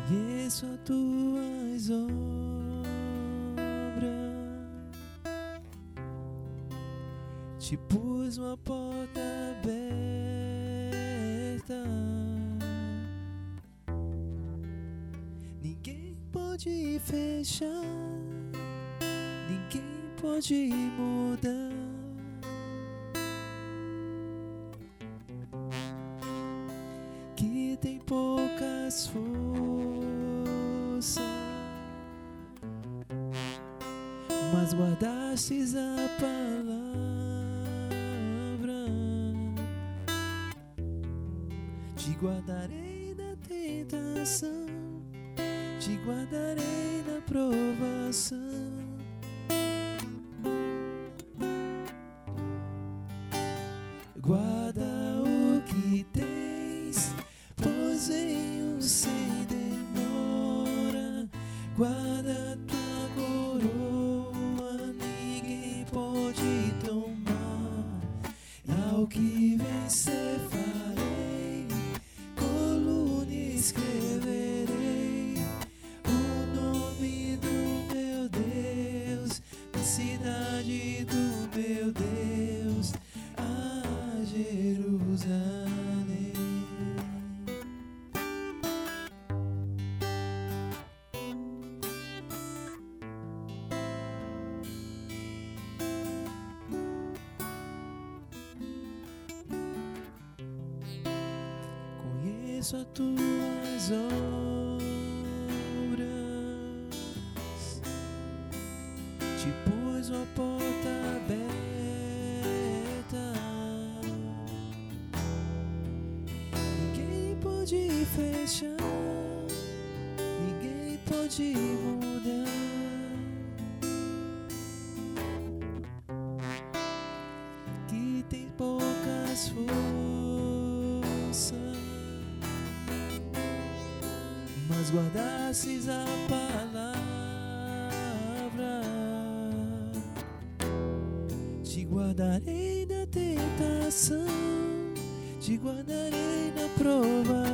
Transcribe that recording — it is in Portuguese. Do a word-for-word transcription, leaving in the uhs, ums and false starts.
Conheço as tuas obras, te pus uma porta aberta, ninguém pode fechar, ninguém pode mudar. Que tem poucas forças, mas guardastes a palavra. Te guardarei na tentação, te guardarei na provação. Guarda o que tens, pois venho sem demora. Guarda tua coroa, ninguém pode tomar. Ao que vencer farei, coluna escreverei o nome do meu Deus, na cidade do meu Deus, a Jerusalém. Conheço as tuas obras, te pus uma porta aberta, ninguém pode fechar, ninguém pode mudar. Que tem poucas forças, mas guardastes a palavra. Te guardarei na tentação, te guardarei na prova.